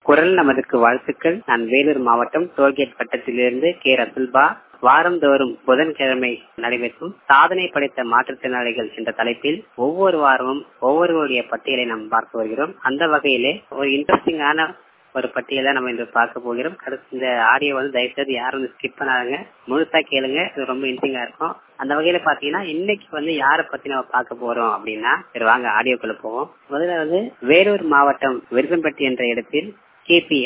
குரல் நமதுக்கு வாழ்த்துக்கள். நான் வேலூர் மாவட்டம் டோல்கேட் வட்டத்திலிருந்து கே ரசுல்பா. வாரந்தோறும் புதன்கிழமை நடைபெறும் சாதனை படைத்த மாற்றுத்திறனாளிகள் என்ற தலைப்பில் ஒவ்வொரு வாரமும் ஒவ்வொருவருடைய பட்டியலை நாம் பார்த்து வருகிறோம். அந்த வகையிலே ஒரு இன்ட்ரெஸ்டிங்கான ஒரு பட்டியலை நம்ம இன்று பார்க்க போகிறோம். இந்த ஆடியோ தயவுசெய்து யாரும் ஸ்கிப் பண்ணாங்க, முழுசா கேளுங்க. இது ரொம்ப இன்ட்ரெஸ்டிங்கா இருக்கும். அந்த வகையில பாத்தீங்கன்னா இன்னைக்கு யாரை பத்தி நம்ம பார்க்க போறோம் அப்படின்னா, சரி வாங்க ஆடியோக்குள்ள போவோம். முதல்ல வேலூர் மாவட்டம் விருதம்பட்டி என்ற இடத்தில் கிபி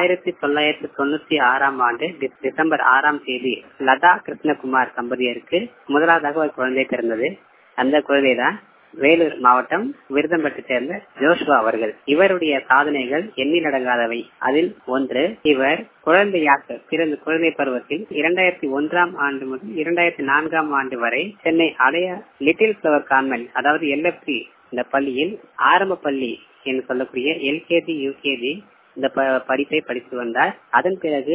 1996 ஆண்டு டிசம்பர் 6 லதா கிருஷ்ணகுமார் தம்பதியருக்கு முதலாவதாக ஒரு குழந்தை பிறந்தது. அந்த குழந்தை தான் வேலூர் மாவட்டம் விருதம்பட்டி சேர்ந்த ஜோஷ்வா அவர்கள். இவருடைய சாதனைகள் எண்ணிலடங்காதவை. அதில் ஒன்று, இவர் குழந்தையாக பிறந்த குழந்தை பருவத்தில் 2001 ஆண்டு முதல் 2004 ஆண்டு வரை Chennai Adyar little flower convent, அதாவது LFC இந்த பள்ளியில் ஆரம்ப பள்ளி என்று சொல்லக்கூடிய LKG UKG இந்த படிப்பை படித்து வந்தார். அதன் பிறகு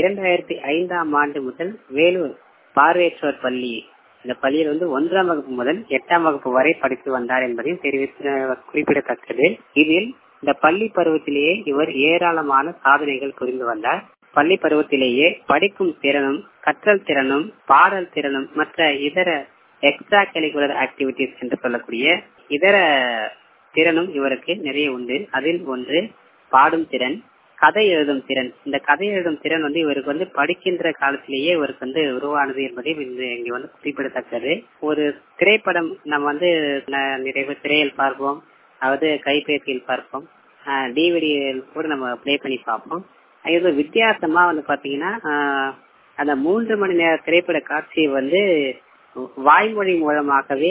2005 ஆண்டு முதல் வேலூர் பார்வையற்றோர் பள்ளி இந்த பள்ளியில் 1ஆம் வகுப்பு முதல் 8ஆம் வகுப்பு வரை படித்து வந்தார் என்பதையும் குறிப்பிடத்தக்கது. இதில் இந்த பள்ளி பருவத்திலேயே இவர் ஏராளமான சாதனைகள் புரிந்து வந்தார். பள்ளி பருவத்திலேயே படிக்கும் திறனும் கற்றல் திறனும் பாடல் திறனும் மற்ற இதர எக்ஸ்ட்ரா கரிக்குலர் ஆக்டிவிட்டிஸ் என்று சொல்லக்கூடிய இதர திறனும் இவருக்கு நிறைய உண்டு. அதில் ஒன்று பாடும் திறன், கதை எழுதும் திறன். இந்த கதை எழுதும் திறன் இவருக்கு படிக்கின்ற காலத்திலேயே இவருக்கு உருவானது என்பதை இங்க குறிப்பிடத்தக்கது. ஒரு திரைப்படம் நம்ம நிறைய திரையில் பார்ப்போம், அதாவது கைபேசியில் பார்ப்போம், டிவிடியில் கூட நம்ம பிளே பண்ணி பார்ப்போம். இது வித்தியாசமா பாத்தீங்கன்னா அந்த 3 மணி நேர திரைப்பட காட்சியை வாய்மொழி மூலமாகவே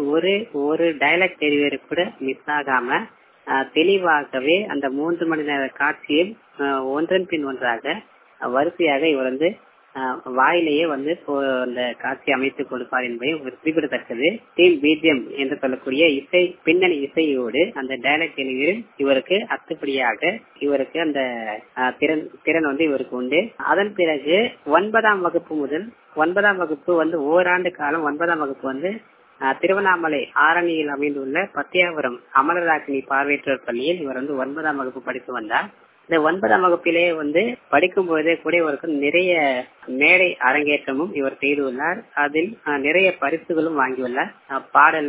ஒரு டைலாக் தெரிவது கூட மிஸ் ஆகாம தெளிவாகவே அந்த 3 மணி நேர காட்சியில் ஒன்றன் பின் ஒன்றாக வரிசையாக இவர் வாயிலேயே அந்த காட்சி அமைத்துக் கொடுப்பார் என்பதை குறிப்பிடத்தக்கது. டீம் பிஜிஎம் என்று சொல்லக்கூடிய இசை பின்னணி இசையோடு அந்த டைலாக் தெளிவில் இவருக்கு அத்துப்படியாக இவருக்கு அந்த திறன் இவருக்கு உண்டு. அதன் பிறகு 9ஆம் வகுப்பு முதல் 9ஆம் வகுப்பு ஓராண்டு காலம் 9ஆம் வகுப்பு திருவண்ணாமலை ஆரணியில் அமைந்துள்ள பத்தியாபுரம் அமலராக்கினி பார்வையற்றோர் பள்ளியில் இவர் 9ஆம் வகுப்பு படித்து வந்தார். இந்த 9ஆம் வகுப்பிலே படிக்கும் போதே கூட இவருக்கு நிறைய மேடை அரங்கேற்றமும் இவர் செய்துள்ளார். அதில் நிறைய பரிசுகளும் வாங்கியுள்ளார். பாடல்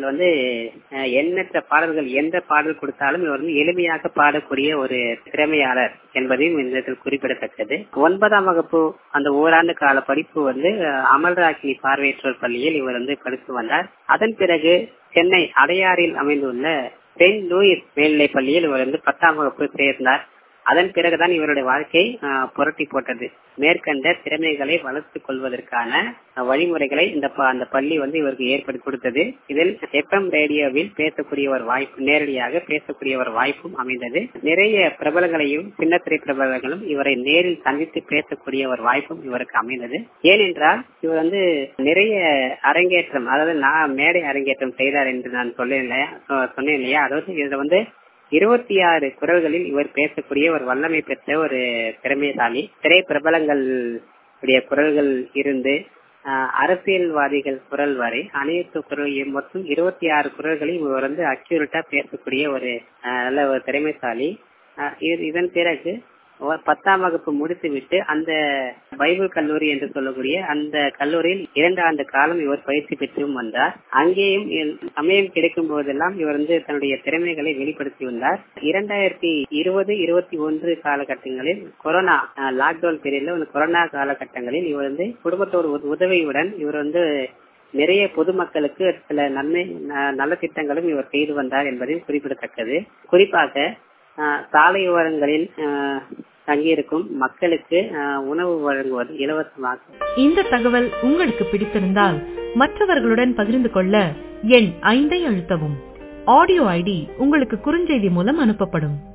எண்ணற்ற பாடல்கள், எந்த பாடல் கொடுத்தாலும் இவர் எளிமையாக பாடக்கூடிய ஒரு திறமையாளர் என்பதையும் இந்த குறிப்பிடத்தக்கது. 9ஆம் வகுப்பு அந்த ஓராண்டு கால படிப்பு அமல்ராக்கினி பார்வையற்றோர் பள்ளியில் இவர் படித்து வந்தார். அதன் பிறகு சென்னை அடையாறில் அமைந்துள்ள செயின்ட் லூயிஸ் மேல்நிலை பள்ளியில் இவர் 10ஆம் வகுப்பு சேர்ந்தார். அதன் பிறகுதான் இவருடைய வாழ்க்கை புரட்டி போட்டது. மேற்கண்ட திறமைகளை வளர்த்துக் கொள்வதற்கான வழிமுறைகளை அந்த பள்ளி இவருக்கு ஏற்படுத்தி கொடுத்தது. இதில் FM ரேடியோவில் பேசக்கூடிய ஒரு வாய்ப்பு, நேரடியாக பேசக்கூடிய ஒரு வாய்ப்பும் அமைந்தது. நிறைய பிரபலங்களையும் சின்னத்திரை பிரபலங்களும் இவரை நேரில் சந்தித்து பேசக்கூடிய ஒரு வாய்ப்பும் இவருக்கு அமைந்தது. ஏனென்றால் இவர் நிறைய அரங்கேற்றம், அதாவது நான் மேடை அரங்கேற்றம் செய்தார் என்று நான் சொன்னேன் இல்லையா. அதாவது இதுல 26 குரல்களில் இவர் பேசக்கூடிய ஒரு வல்லமை பெற்ற ஒரு திறமைசாலி. திரை பிரபலங்கள் குரல்கள் இருந்து அரசியல்வாதிகள் குரல் வரை அனைத்து குரல் மொத்தம் 26 குரல்களில் இவர் அக்யூரேட்டா பேசக்கூடிய ஒரு நல்ல ஒரு திறமைசாலி. இதன் பிறகு 10ஆம் வகுப்பு முடித்துவிட்டு அந்த பைபிள் கல்லூரி என்று சொல்லக்கூடிய அந்த கல்லூரியில் 2 ஆண்டு காலம் இவர் பயிற்சி பெற்றும் வந்தார். அங்கேயும் சமயம் கிடைக்கும் போதெல்லாம் இவர் தன்னுடைய திறமைகளை வெளிப்படுத்தி வந்தார். 2020-21 காலகட்டங்களில் கொரோனா லாக்டவுன் பீரியட்ல கொரோனா காலகட்டங்களில் இவர் குடும்பத்தோட உதவியுடன் இவர் நிறைய பொதுமக்களுக்கு சில நல்ல திட்டங்களும் இவர் செய்து வந்தார் என்பதையும் குறிப்பிடத்தக்கது. குறிப்பாக சாலையோரங்களில் தங்கியிருக்கும் மக்களுக்கு உணவு வழங்குவது இலவசமாக. இந்த தகவல் உங்களுக்கு பிடித்திருந்தால் மற்றவர்களுடன் பகிர்ந்து கொள்ள எண் 5 அழுத்தவும். ஆடியோ ஐடி உங்களுக்கு குறுஞ்செய்தி மூலம் அனுப்பப்படும்.